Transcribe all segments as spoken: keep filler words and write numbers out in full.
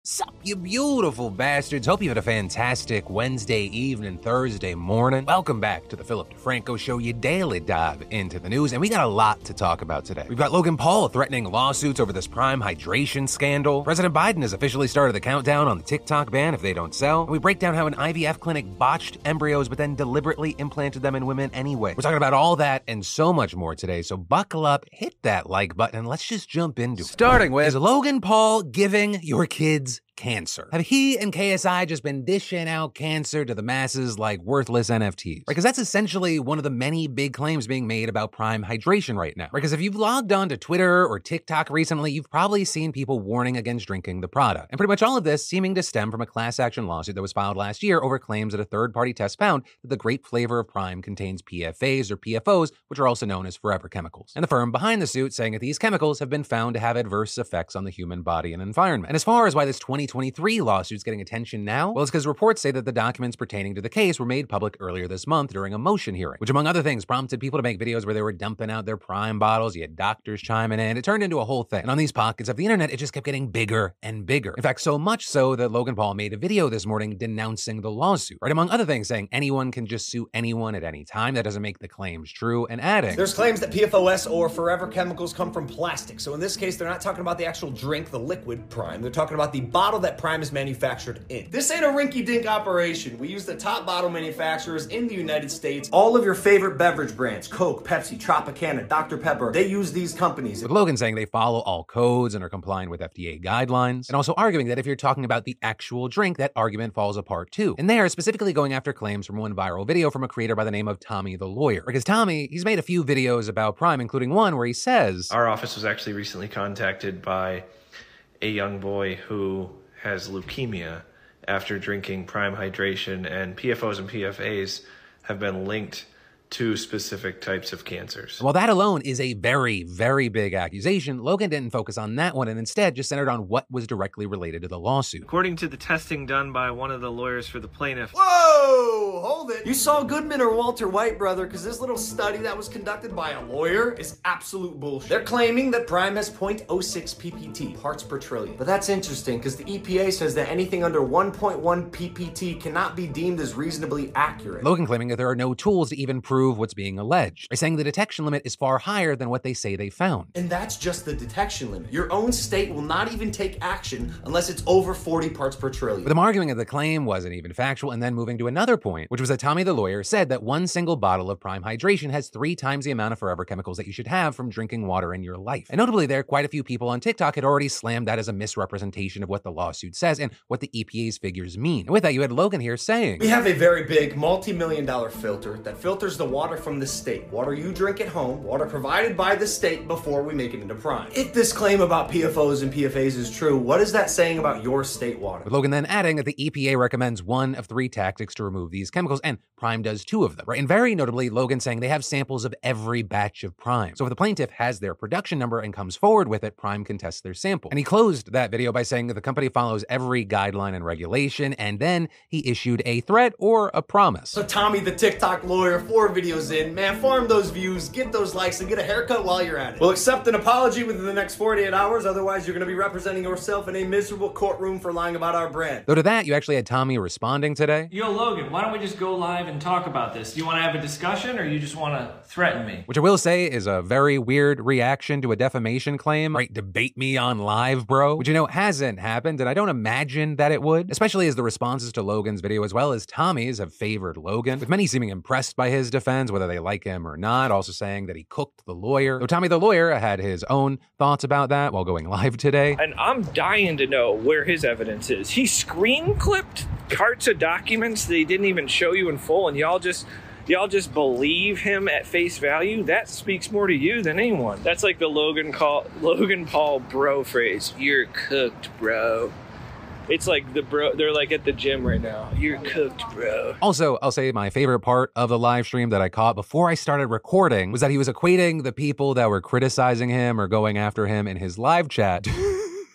Sup, you beautiful bastards. Hope you had a fantastic Wednesday evening, Thursday morning. Welcome back to the Philip DeFranco Show, your daily dive into the news, and we got a lot to talk about today. We've got Logan Paul threatening lawsuits over this Prime hydration scandal. President Biden has officially started the countdown on the TikTok ban if they don't sell. And we break down how an I V F clinic botched embryos but then deliberately implanted them in women anyway. We're talking about all that and so much more today, so buckle up, hit that like button, and let's just jump into it. Starting with, is Logan Paul giving your kids cancer? Have he and K S I just been dishing out cancer to the masses like worthless N F Ts? Because that's essentially one of the many big claims being made about Prime hydration right now. Because if you've logged on to Twitter or TikTok recently, you've probably seen people warning against drinking the product. And pretty much all of this seeming to stem from a class action lawsuit that was filed last year over claims that a third-party test found that the grape flavor of Prime contains P F As or P F Os, which are also known as forever chemicals. And the firm behind the suit saying that these chemicals have been found to have adverse effects on the human body and environment. And as far as why this twenty twenty-three lawsuit's getting attention now, well, it's because reports say that the documents pertaining to the case were made public earlier this month during a motion hearing, which among other things prompted people to make videos where they were dumping out their Prime bottles. You had doctors chiming in. It turned into a whole thing. And on these pockets of the internet, it just kept getting bigger and bigger. In fact, so much so that Logan Paul made a video this morning denouncing the lawsuit, right? Among other things, saying anyone can just sue anyone at any time. That doesn't make the claims true, and adding, there's claims that P F O S or forever chemicals come from plastic. So in this case, they're not talking about the actual drink, the liquid Prime. They're talking about the bottle that Prime is manufactured in. This ain't a rinky-dink operation. We use the top bottle manufacturers in the United States. All of your favorite beverage brands, Coke, Pepsi, Tropicana, Doctor Pepper, they use these companies. With Logan saying they follow all codes and are compliant with F D A guidelines, and also arguing that if you're talking about the actual drink, that argument falls apart too. And they are specifically going after claims from one viral video from a creator by the name of Tommy the Lawyer. Because Tommy, he's made a few videos about Prime, including one where he says, our office was actually recently contacted by a young boy who has leukemia after drinking Prime hydration, and P F Os and P F As have been linked to specific types of cancers. While that alone is a very, very big accusation, Logan didn't focus on that one and instead just centered on what was directly related to the lawsuit. According to the testing done by one of the lawyers for the plaintiff. Whoa, hold it. You saw Goodman or Walter White, brother, because this little study that was conducted by a lawyer is absolute bullshit. They're claiming that Prime has zero point zero six P P T, parts per trillion. But that's interesting because the E P A says that anything under one point one P P T cannot be deemed as reasonably accurate. Logan claiming that there are no tools to even prove what's being alleged, by saying the detection limit is far higher than what they say they found. And that's just the detection limit. Your own state will not even take action unless it's over forty parts per trillion. But them arguing that the claim wasn't even factual and then moving to another point, which was that Tommy the Lawyer said that one single bottle of Prime hydration has three times the amount of forever chemicals that you should have from drinking water in your life. And notably there, quite a few people on TikTok had already slammed that as a misrepresentation of what the lawsuit says and what the E P A's figures mean. And with that, you had Logan here saying, we have a very big multi-million dollar filter that filters the water from the state. Water you drink at home, water provided by the state before we make it into Prime. If this claim about P F Os and P F As is true, what is that saying about your state water? With Logan then adding that the E P A recommends one of three tactics to remove these chemicals, and Prime does two of them, right? And very notably, Logan saying they have samples of every batch of Prime. So if the plaintiff has their production number and comes forward with it, Prime can test their sample. And he closed that video by saying that the company follows every guideline and regulation, and then he issued a threat or a promise. So Tommy the TikTok lawyer, four videos in, man, farm those views, get those likes, and get a haircut while you're at it. We'll accept an apology within the next forty-eight hours, otherwise you're going to be representing yourself in a miserable courtroom for lying about our brand. Though to that, you actually had Tommy responding today. Yo, Logan, why don't we just go live and talk about this? Do you want to have a discussion, or you just want to threaten me? Which I will say is a very weird reaction to a defamation claim. Right, debate me on live, bro. Which, you know, hasn't happened, and I don't imagine that it would, especially as the responses to Logan's video as well as Tommy's have favored Logan, with many seeming impressed by his defense, whether they like him or not, also saying that he cooked the lawyer. Though Tommy the Lawyer had his own thoughts about that while going live today. And I'm dying to know where his evidence is. He screen clipped carts of documents that he didn't even show you in full, and y'all just y'all just believe him at face value. That speaks more to you than anyone. That's like the Logan call Logan Paul bro phrase. You're cooked, bro. It's like the bro, they're like at the gym right now. You're cooked, bro. Also, I'll say my favorite part of the live stream that I caught before I started recording was that he was equating the people that were criticizing him or going after him in his live chat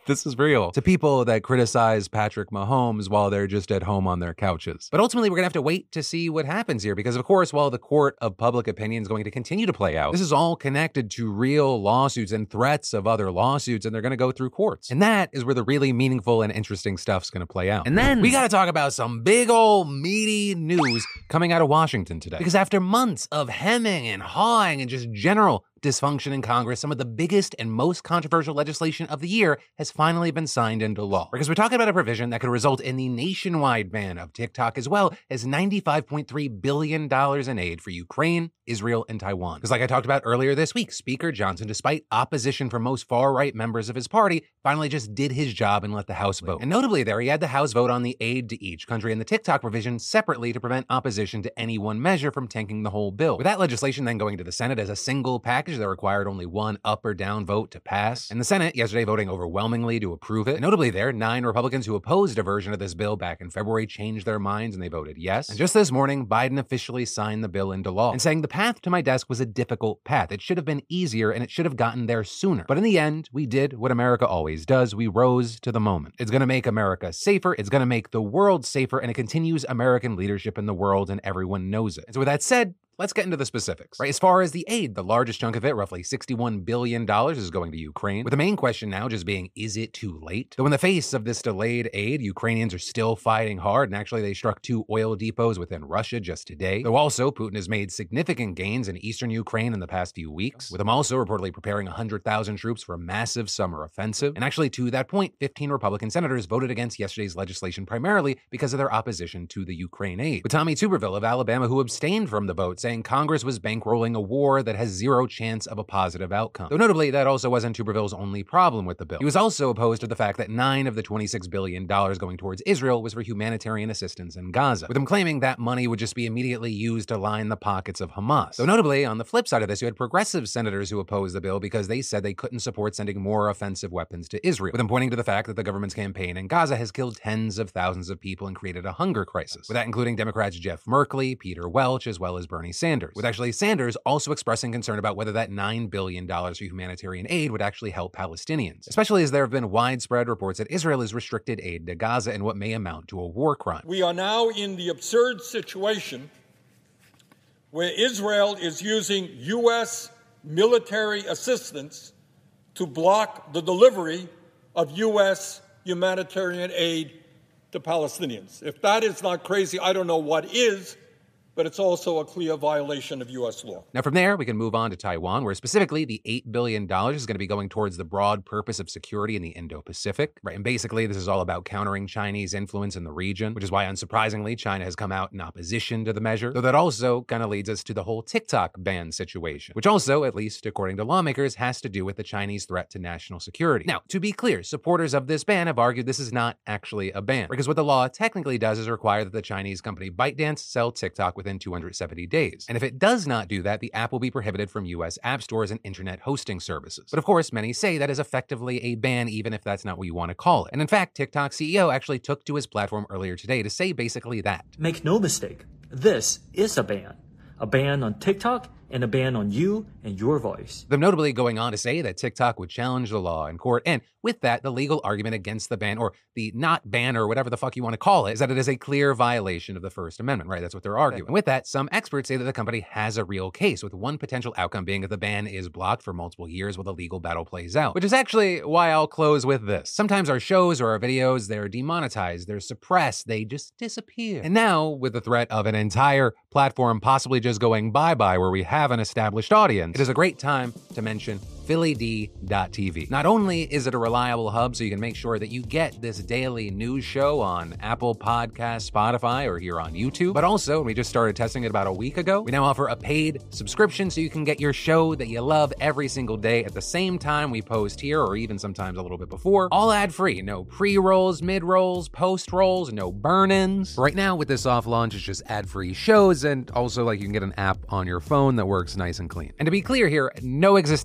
This is real. To people that criticize Patrick Mahomes while they're just at home on their couches. But ultimately, we're gonna have to wait to see what happens here because, of course, while the court of public opinion is going to continue to play out, this is all connected to real lawsuits and threats of other lawsuits, and they're gonna go through courts. And that is where the really meaningful and interesting stuff's gonna play out. And then we gotta talk about some big old meaty news coming out of Washington today. Because after months of hemming and hawing and just general dysfunction in Congress, some of the biggest and most controversial legislation of the year has finally been signed into law. Because we're talking about a provision that could result in the nationwide ban of TikTok, as well as ninety-five point three billion dollars in aid for Ukraine, Israel, and Taiwan. Because like I talked about earlier this week, Speaker Johnson, despite opposition from most far-right members of his party, finally just did his job and let the House vote. And notably there, he had the House vote on the aid to each country and the TikTok provision separately to prevent opposition to any one measure from tanking the whole bill. With that legislation then going to the Senate as a single package that required only one up or down vote to pass, and the Senate yesterday voting overwhelmingly to approve it. And notably there, nine Republicans who opposed a version of this bill back in February changed their minds and they voted yes. And just this morning, Biden officially signed the bill into law and saying the path to my desk was a difficult path. It should have been easier and it should have gotten there sooner. But in the end, we did what America always does. We rose to the moment. It's going to make America safer. It's going to make the world safer, and it continues American leadership in the world, and everyone knows it. And so with that said, let's get into the specifics. Right, as far as the aid, the largest chunk of it, roughly sixty-one billion dollars, is going to Ukraine, with the main question now just being, is it too late? Though in the face of this delayed aid, Ukrainians are still fighting hard, and actually they struck two oil depots within Russia just today. Though also, Putin has made significant gains in eastern Ukraine in the past few weeks, with him also reportedly preparing one hundred thousand troops for a massive summer offensive. And actually, to that point, fifteen Republican senators voted against yesterday's legislation primarily because of their opposition to the Ukraine aid. With Tommy Tuberville of Alabama, who abstained from the vote, saying Congress was bankrolling a war that has zero chance of a positive outcome. Though notably, that also wasn't Tuberville's only problem with the bill. He was also opposed to the fact that nine of the twenty-six billion dollars going towards Israel was for humanitarian assistance in Gaza, with him claiming that money would just be immediately used to line the pockets of Hamas. Though notably, on the flip side of this, you had progressive senators who opposed the bill because they said they couldn't support sending more offensive weapons to Israel, with them pointing to the fact that the government's campaign in Gaza has killed tens of thousands of people and created a hunger crisis, with that including Democrats Jeff Merkley, Peter Welch, as well as Bernie Sanders, with actually Sanders also expressing concern about whether that nine billion dollars for humanitarian aid would actually help Palestinians, especially as there have been widespread reports that Israel has restricted aid to Gaza in what may amount to a war crime. We are now in the absurd situation where Israel is using U S military assistance to block the delivery of U S humanitarian aid to Palestinians. If that is not crazy, I don't know what is. But it's also a clear violation of U S law. Now from there, we can move on to Taiwan, where specifically the eight billion dollars is going to be going towards the broad purpose of security in the Indo-Pacific. Right, and basically this is all about countering Chinese influence in the region, which is why, unsurprisingly, China has come out in opposition to the measure. Though that also kind of leads us to the whole TikTok ban situation, which also, at least according to lawmakers, has to do with the Chinese threat to national security. Now, to be clear, supporters of this ban have argued this is not actually a ban, because what the law technically does is require that the Chinese company ByteDance sell TikTok with within two hundred seventy days. And if it does not do that, the app will be prohibited from U S app stores and internet hosting services. But of course, many say that is effectively a ban, even if that's not what you want to call it. And in fact, TikTok C E O actually took to his platform earlier today to say basically that. Make no mistake, this is a ban. A ban on TikTok and a ban on you and your voice. Them notably going on to say that TikTok would challenge the law in court, and with that, the legal argument against the ban, or the not ban, or whatever the fuck you want to call it, is that it is a clear violation of the First Amendment, right? That's what they're arguing. And with that, some experts say that the company has a real case, with one potential outcome being that the ban is blocked for multiple years while the legal battle plays out, which is actually why I'll close with this. Sometimes our shows or our videos, they're demonetized, they're suppressed, they just disappear. And now, with the threat of an entire platform possibly just going bye-bye where we have an established audience, it is a great time to mention Philly D dot T V. Not only is it a reliable hub so you can make sure that you get this daily news show on Apple Podcasts, Spotify, or here on YouTube, but also, we just started testing it about a week ago, we now offer a paid subscription so you can get your show that you love every single day at the same time we post here, or even sometimes a little bit before, all ad-free. No pre-rolls, mid-rolls, post-rolls, no burn-ins. Right now, with this soft launch, it's just ad-free shows, and also, like, you can get an app on your phone that works nice and clean. And to be clear here, no existing content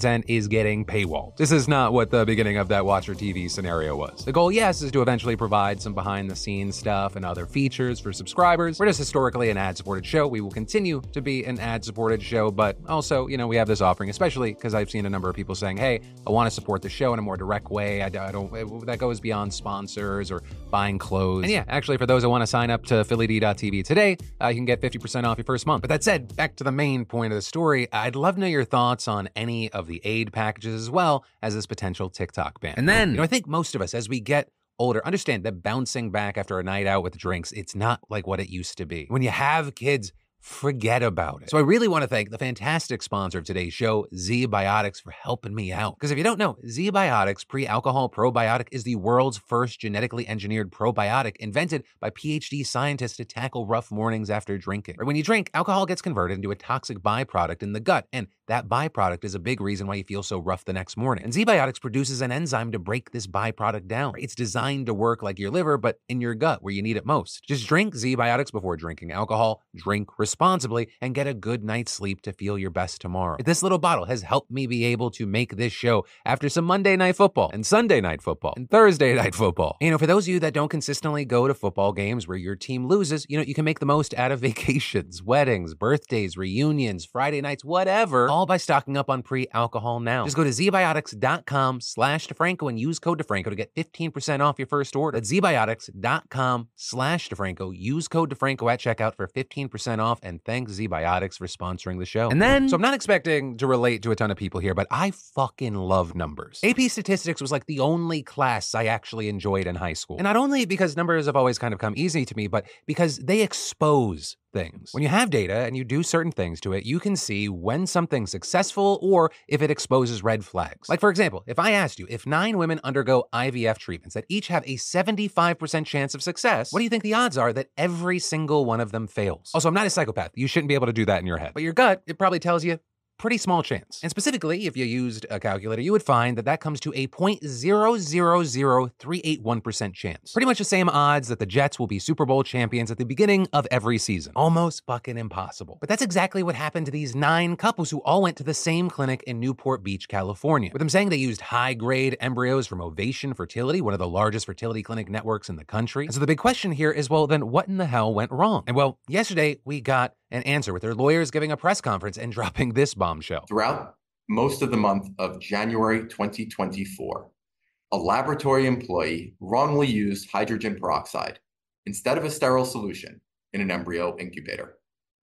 content is getting paywalled. This is not what the beginning of that Watcher T V scenario was. The goal, yes, is to eventually provide some behind-the-scenes stuff and other features for subscribers. We're just historically an ad-supported show. We will continue to be an ad-supported show, but also, you know, we have this offering, especially because I've seen a number of people saying, hey, I want to support the show in a more direct way. I, I don't, that goes beyond sponsors or buying clothes. And yeah, actually, for those that want to sign up to Philly D dot T V today, uh, you can get fifty percent off your first month. But that said, back to the main point of the story, I'd love to know your thoughts on any of the aid packages as well as this potential TikTok ban. And then, you know, I think most of us, as we get older, understand that bouncing back after a night out with drinks, it's not like what it used to be. When you have kids, forget about it. So I really want to thank the fantastic sponsor of today's show, ZBiotics, for helping me out. Because if you don't know, ZBiotics Pre-Alcohol Probiotic is the world's first genetically engineered probiotic invented by PhD scientists to tackle rough mornings after drinking. When you drink, alcohol gets converted into a toxic byproduct in the gut, and that byproduct is a big reason why you feel so rough the next morning. And ZBiotics produces an enzyme to break this byproduct down. It's designed to work like your liver, but in your gut where you need it most. Just drink ZBiotics before drinking alcohol, drink responsibly, and get a good night's sleep to feel your best tomorrow. This little bottle has helped me be able to make this show after some Monday night football and Sunday night football and Thursday night football. You know, for those of you that don't consistently go to football games where your team loses, you know, you can make the most out of vacations, weddings, birthdays, reunions, Friday nights, whatever, all by stocking up on pre-alcohol now. Just go to zbiotics.com slash DeFranco and use code DeFranco to get fifteen percent off your first order. That's zbiotics.com slash DeFranco. Use code DeFranco at checkout for fifteen percent off, and thanks ZBiotics for sponsoring the show. And then, so I'm not expecting to relate to a ton of people here, but I fucking love numbers. A P Statistics was like the only class I actually enjoyed in high school. And not only because numbers have always kind of come easy to me, but because they expose things. When you have data and you do certain things to it, you can see when something's successful or if it exposes red flags. Like, for example, if I asked you if nine women undergo I V F treatments that each have a seventy-five percent chance of success, what do you think the odds are that every single one of them fails? Also, I'm not a psychopath. You shouldn't be able to do that in your head. But your gut, it probably tells you pretty small chance. And specifically, if you used a calculator, you would find that that comes to a zero point zero zero zero three eight one percent chance. Pretty much the same odds that the Jets will be Super Bowl champions at the beginning of every season. Almost fucking impossible. But that's exactly what happened to these nine couples who all went to the same clinic in Newport Beach, California, with them saying they used high-grade embryos from Ovation Fertility, one of the largest fertility clinic networks in the country. And so the big question here is, well, then what in the hell went wrong? And well, yesterday we got an answer with their lawyers giving a press conference and dropping this bombshell. Throughout most of the month of January twenty twenty-four, a laboratory employee wrongly used hydrogen peroxide instead of a sterile solution in an embryo incubator.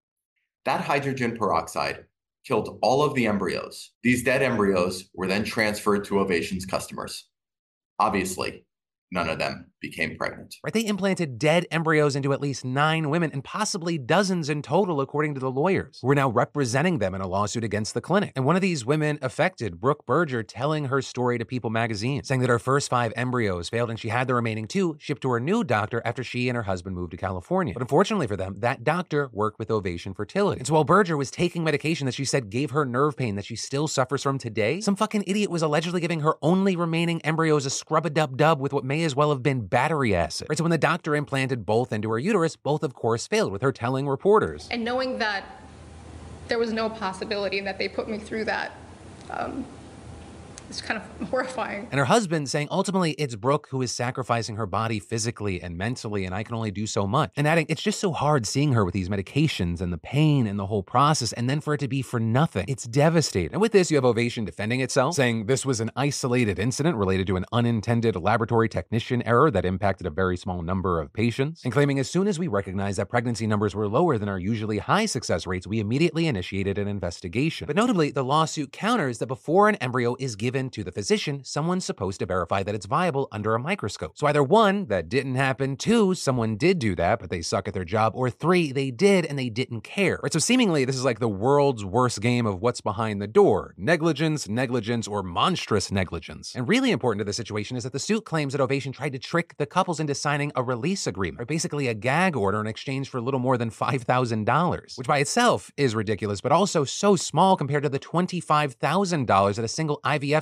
That hydrogen peroxide killed all of the embryos. These dead embryos were then transferred to Ovation's customers. Obviously, none of them became pregnant. Right? They implanted dead embryos into at least nine women and possibly dozens in total, according to the lawyers, who are now representing them in a lawsuit against the clinic. And one of these women affected, Brooke Berger, telling her story to People magazine, saying that her first five embryos failed and she had the remaining two shipped to her new doctor after she and her husband moved to California. But unfortunately for them, that doctor worked with Ovation Fertility. And so while Berger was taking medication that she said gave her nerve pain that she still suffers from today, some fucking idiot was allegedly giving her only remaining embryos a scrub-a-dub-dub with what may as well have been battery acid. Right, so when the doctor implanted both into her uterus, both of course failed, with her telling reporters. And knowing that there was no possibility and that they put me through that, um, it's kind of horrifying. And her husband saying ultimately it's Brooke who is sacrificing her body physically and mentally, and I can only do so much. And adding, it's just so hard seeing her with these medications and the pain and the whole process, and then for it to be for nothing. It's devastating. And with this, you have Ovation defending itself, saying this was an isolated incident related to an unintended laboratory technician error that impacted a very small number of patients, and claiming as soon as we recognized that pregnancy numbers were lower than our usually high success rates, we immediately initiated an investigation. But notably, the lawsuit counters that before an embryo is given to the physician, someone's supposed to verify that it's viable under a microscope. So either one, that didn't happen, two, someone did do that, but they suck at their job, or three, they did and they didn't care. Right? So seemingly this is like the world's worst game of what's behind the door. Negligence, negligence, or monstrous negligence. And really important to the situation is that the suit claims that Ovation tried to trick the couples into signing a release agreement, or basically a gag order in exchange for a little more than five thousand dollars, which by itself is ridiculous, but also so small compared to the twenty-five thousand dollars that a single I V F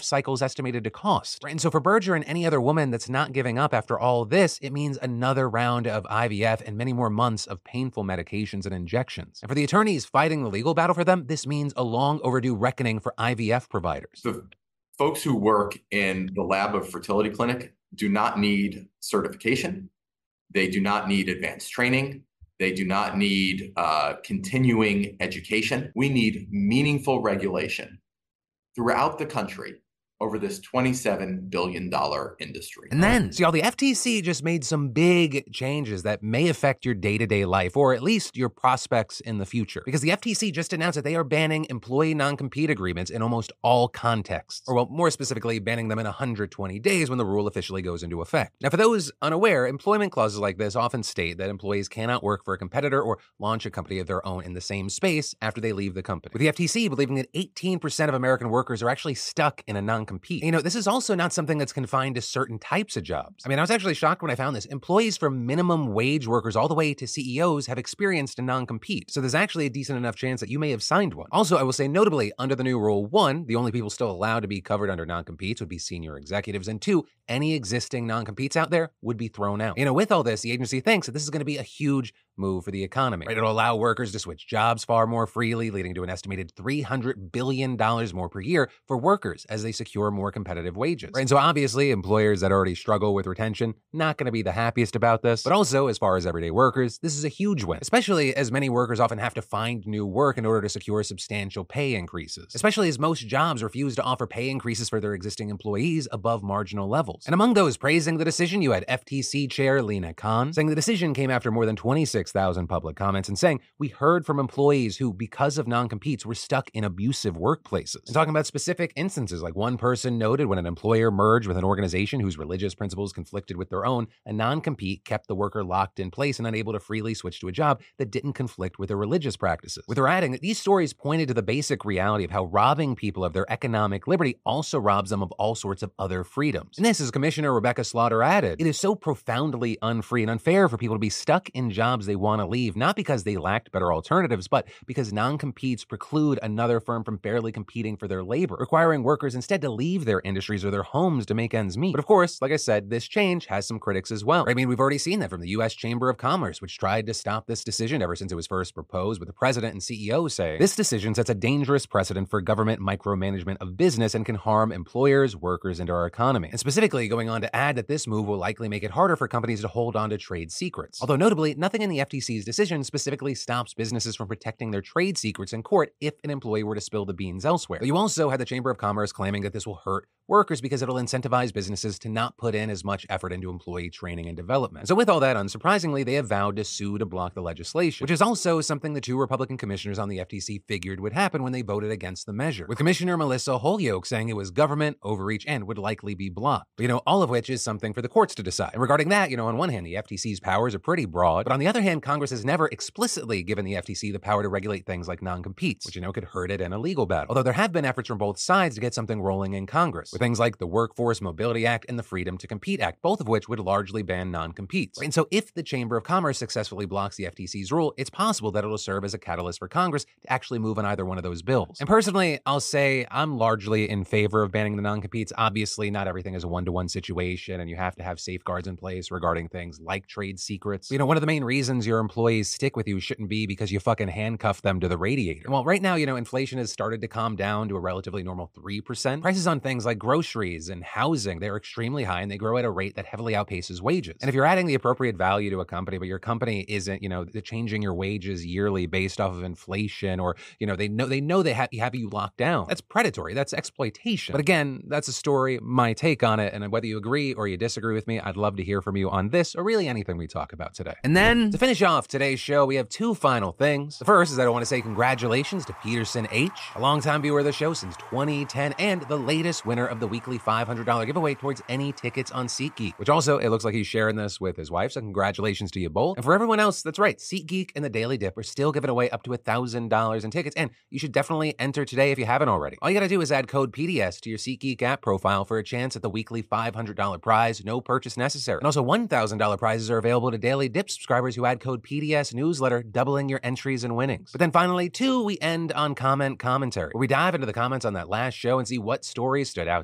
cycle is estimated to cost. Right? And so for Berger and any other woman that's not giving up after all this, it means another round of I V F and many more months of painful medications and injections. And for the attorneys fighting the legal battle for them, this means a long overdue reckoning for I V F providers. The folks who work in the lab of fertility clinic do not need certification. They do not need advanced training. They do not need uh, continuing education. We need meaningful regulation throughout the country over this twenty-seven billion dollars industry. And then, see, all the F T C just made some big changes that may affect your day-to-day life, or at least your prospects in the future. Because the F T C just announced that they are banning employee non-compete agreements in almost all contexts. Or, well, more specifically, banning them in one hundred twenty days when the rule officially goes into effect. Now, for those unaware, employment clauses like this often state that employees cannot work for a competitor or launch a company of their own in the same space after they leave the company. With the F T C believing that eighteen percent of American workers are actually stuck in a non compete. You know, this is also not something that's confined to certain types of jobs. I mean, I was actually shocked when I found this. Employees from minimum wage workers all the way to C E Os have experienced a non-compete. So there's actually a decent enough chance that you may have signed one. Also, I will say notably, under the new rule, one, the only people still allowed to be covered under non-competes would be senior executives, and two, any existing non-competes out there would be thrown out. You know, with all this, the agency thinks that this is going to be a huge move for the economy. Right? It'll allow workers to switch jobs far more freely, leading to an estimated three hundred billion dollars more per year for workers as they secure more competitive wages. Right? And so obviously, employers that already struggle with retention, not going to be the happiest about this. But also, as far as everyday workers, this is a huge win, especially as many workers often have to find new work in order to secure substantial pay increases, especially as most jobs refuse to offer pay increases for their existing employees above marginal levels. And among those praising the decision, you had F T C Chair Lina Khan saying the decision came after more than twenty-six thousand public comments and saying, we heard from employees who, because of non-competes, were stuck in abusive workplaces. And talking about specific instances, like one person noted when an employer merged with an organization whose religious principles conflicted with their own, a non-compete kept the worker locked in place and unable to freely switch to a job that didn't conflict with their religious practices. With her adding that these stories pointed to the basic reality of how robbing people of their economic liberty also robs them of all sorts of other freedoms. And this, as Commissioner Rebecca Slaughter added, it is so profoundly unfree and unfair for people to be stuck in jobs they want to leave, not because they lacked better alternatives, but because non-competes preclude another firm from fairly competing for their labor, requiring workers instead to leave their industries or their homes to make ends meet. But of course, like I said, this change has some critics as well. I mean, we've already seen that from the U S Chamber of Commerce, which tried to stop this decision ever since it was first proposed, with the president and C E O saying, this decision sets a dangerous precedent for government micromanagement of business and can harm employers, workers, and our economy. And specifically going on to add that this move will likely make it harder for companies to hold on to trade secrets. Although notably, nothing in the F T C's decision specifically stops businesses from protecting their trade secrets in court if an employee were to spill the beans elsewhere. But you also had the Chamber of Commerce claiming that this will hurt workers because it'll incentivize businesses to not put in as much effort into employee training and development. So with all that, unsurprisingly, they have vowed to sue to block the legislation, which is also something the two Republican commissioners on the F T C figured would happen when they voted against the measure, with Commissioner Melissa Holyoke saying it was government overreach and would likely be blocked. But, you know, all of which is something for the courts to decide. And regarding that, you know, on one hand, the F T C's powers are pretty broad, but on the other hand, Congress has never explicitly given the F T C the power to regulate things like non-competes, which, you know, could hurt it in a legal battle. Although there have been efforts from both sides to get something rolling in Congress, with things like the Workforce Mobility Act and the Freedom to Compete Act, both of which would largely ban non-competes. And so if the Chamber of Commerce successfully blocks the F T C's rule, it's possible that it'll serve as a catalyst for Congress to actually move on either one of those bills. And personally, I'll say I'm largely in favor of banning the non-competes. Obviously, not everything is a one-to-one situation, and you have to have safeguards in place regarding things like trade secrets. But, you know, one of the main reasons your employees stick with you shouldn't be because you fucking handcuff them to the radiator. Well, right now, you know, inflation has started to calm down to a relatively normal three percent. Prices on things like groceries and housing, they're extremely high, and they grow at a rate that heavily outpaces wages. And if you're adding the appropriate value to a company, but your company isn't, you know, changing your wages yearly based off of inflation, or, you know, they know they know they have, have you locked down, that's predatory, that's exploitation. But again, that's a story, my take on it, and whether you agree or you disagree with me, I'd love to hear from you on this, or really anything we talk about today. And then, to finish off today's show, we have two final things. The first is that I want to say congratulations to Peterson H., a longtime viewer of the show since twenty ten, and the latest winner of the weekly five hundred dollars giveaway towards any tickets on SeatGeek, which also, it looks like he's sharing this with his wife, so congratulations to you both. And for everyone else, that's right, SeatGeek and the Daily Dip are still giving away up to one thousand dollars in tickets, and you should definitely enter today if you haven't already. All you gotta do is add code P D S to your SeatGeek app profile for a chance at the weekly five hundred dollars prize, no purchase necessary. And also one thousand dollars prizes are available to Daily Dip subscribers who add code P D S newsletter, doubling your entries and winnings. But then finally, two, we end on comment commentary, where we dive into the comments on that last show and see what stories stood out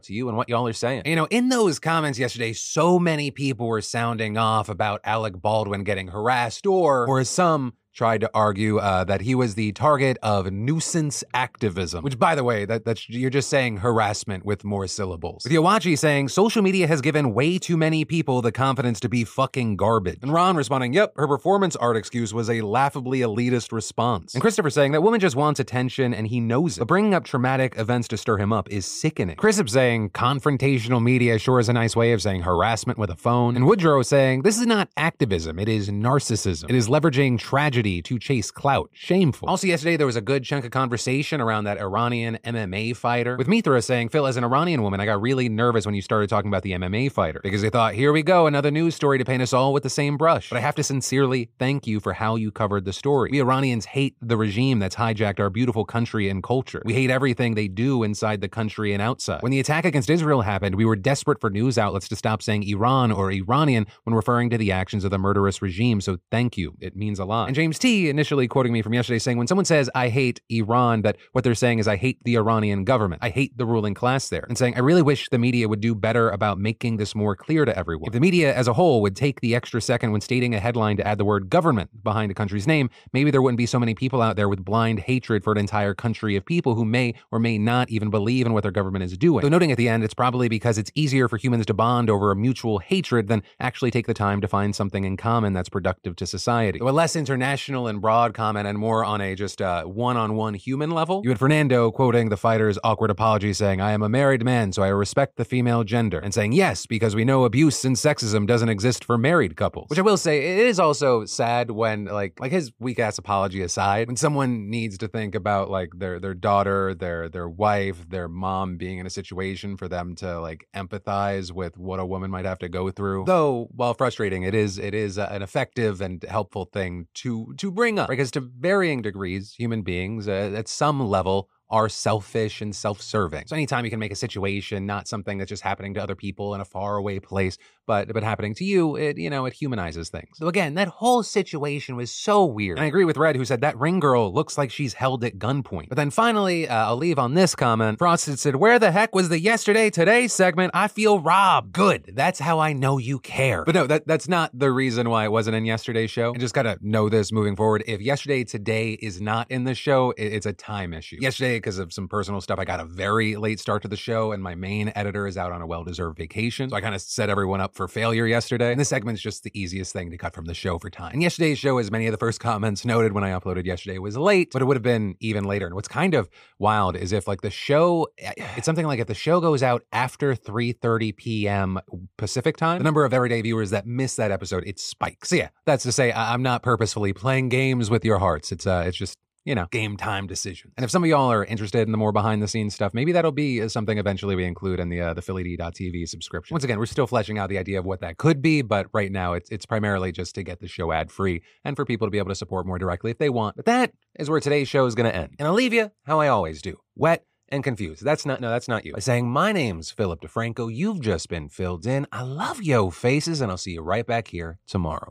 out to you and what y'all are saying. You know, in those comments yesterday, so many people were sounding off about Alec Baldwin getting harassed, or, or as some tried to argue uh, that he was the target of nuisance activism, which, by the way, that that's you're just saying harassment with more syllables. With Yowachi saying social media has given way too many people the confidence to be fucking garbage. And Ron responding, yep, her performance art excuse was a laughably elitist response. And Christopher saying that woman just wants attention and he knows it, but bringing up traumatic events to stir him up is sickening. Christopher saying confrontational media sure is a nice way of saying harassment with a phone. And Woodrow saying this is not activism, it is narcissism. It is leveraging tragedy to chase clout. Shameful. Also yesterday, there was a good chunk of conversation around that Iranian M M A fighter, with Mithra saying, Phil, as an Iranian woman, I got really nervous when you started talking about the M M A fighter, because I thought, here we go, another news story to paint us all with the same brush. But I have to sincerely thank you for how you covered the story. We Iranians hate the regime that's hijacked our beautiful country and culture. We hate everything they do inside the country and outside. When the attack against Israel happened, we were desperate for news outlets to stop saying Iran or Iranian when referring to the actions of the murderous regime, so thank you. It means a lot. And James T initially quoting me from yesterday saying when someone says I hate Iran, that what they're saying is I hate the Iranian government. I hate the ruling class there. And saying I really wish the media would do better about making this more clear to everyone. If the media as a whole would take the extra second when stating a headline to add the word government behind a country's name, maybe there wouldn't be so many people out there with blind hatred for an entire country of people who may or may not even believe in what their government is doing. So noting at the end, it's probably because it's easier for humans to bond over a mutual hatred than actually take the time to find something in common that's productive to society. So a less international and broad comment and more on a just uh, one-on-one human level. You had Fernando quoting the fighter's awkward apology saying, I am a married man, so I respect the female gender. And saying, yes, because we know abuse and sexism doesn't exist for married couples. Which I will say, it is also sad when, like, like his weak-ass apology aside, when someone needs to think about, like, their their daughter, their their wife, their mom being in a situation for them to, like, empathize with what a woman might have to go through. Though, while frustrating, it is it is an effective and helpful thing to to bring up. Because to varying degrees, human beings, uh, at some level, are selfish and self-serving. So anytime you can make a situation not something that's just happening to other people in a faraway place, but but happening to you, it, you know, it humanizes things. So again, that whole situation was so weird. And I agree with Red, who said that ring girl looks like she's held at gunpoint. But then finally, uh, I'll leave on this comment. Frosted said, where the heck was the yesterday today segment? I feel robbed. Good. That's how I know you care. But no, that that's not the reason why it wasn't in yesterday's show. And just gotta know this moving forward. If yesterday today is not in the show, it, it's a time issue. Yesterday, because of some personal stuff, I got a very late start to the show, and my main editor is out on a well-deserved vacation. So I kind of set everyone up for failure yesterday. And this segment's just the easiest thing to cut from the show for time. And yesterday's show, as many of the first comments noted when I uploaded yesterday, was late, but it would have been even later. And what's kind of wild is if like the show, it's something like if the show goes out after three thirty p.m. Pacific time, the number of everyday viewers that miss that episode, it spikes. So yeah, that's to say I'm not purposefully playing games with your hearts. It's uh, it's just, you know, game time decision. And if some of y'all are interested in the more behind the scenes stuff, maybe that'll be something eventually we include in the uh, the Philly D dot T V subscription. Once again, we're still fleshing out the idea of what that could be, but right now it's it's primarily just to get the show ad free and for people to be able to support more directly if they want. But that is where today's show is going to end. And I'll leave you how I always do. Wet and confused. That's not, no, that's not you. By saying, my name's Philip DeFranco. You've just been filled in. I love yo faces, and I'll see you right back here tomorrow.